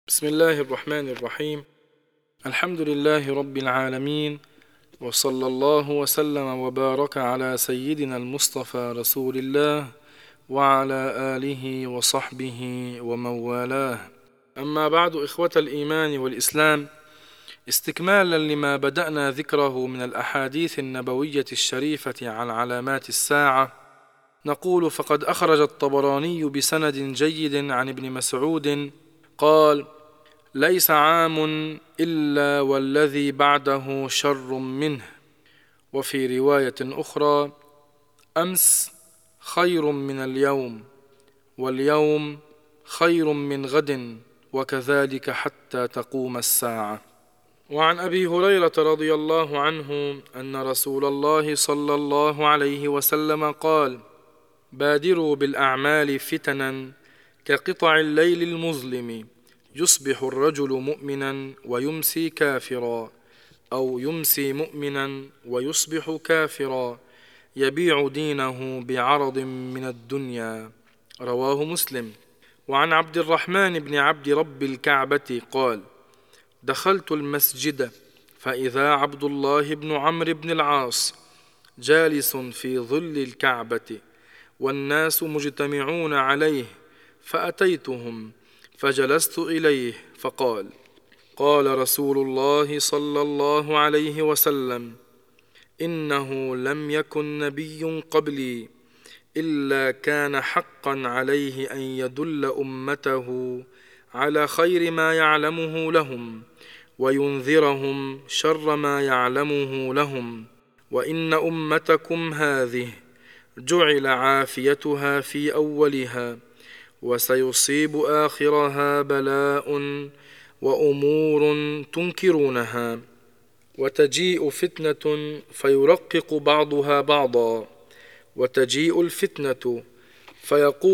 بسم الله الرحمن الرحيم. الحمد لله رب العالمين، وصلى الله وسلم وبارك على سيدنا المصطفى رسول الله وعلى آله وصحبه ومن والاه. أما بعد، إخوة الإيمان والإسلام، استكمالا لما بدأنا ذكره من الأحاديث النبوية الشريفة عن علامات الساعة، نقول: فقد أخرج الطبراني بسند جيد عن ابن مسعود قال: ليس عام إلا والذي بعده شر منه. وفي رواية أخرى: أمس خير من اليوم، واليوم خير من غد، وكذلك حتى تقوم الساعة. وعن أبي هريرة رضي الله عنه أن رسول الله صلى الله عليه وسلم قال: بادروا بالأعمال فتنا كقطع الليل المظلم، يصبح الرجل مؤمنا ويمسي كافرا، أو يمسي مؤمنا ويصبح كافرا، يبيع دينه بعرض من الدنيا. رواه مسلم. وعن عبد الرحمن بن عبد رب الكعبة قال: دخلت المسجد فإذا عبد الله بن عمرو بن العاص جالس في ظل الكعبة والناس مجتمعون عليه، فأتيتهم فجلست إليه فقال: قال رسول الله صلى الله عليه وسلم: إنه لم يكن نبي قبلي إلا كان حقا عليه أن يدل أمته على خير ما يعلمه لهم وينذرهم شر ما يعلمه لهم، وإن أمتكم هذه جعل عافيتها في أولها، وسيصيب آخرها بلاء وأمور تنكرونها، وتجيء فتنة فيرقق بعضها بعضا، وتجيء الفتنة فيقول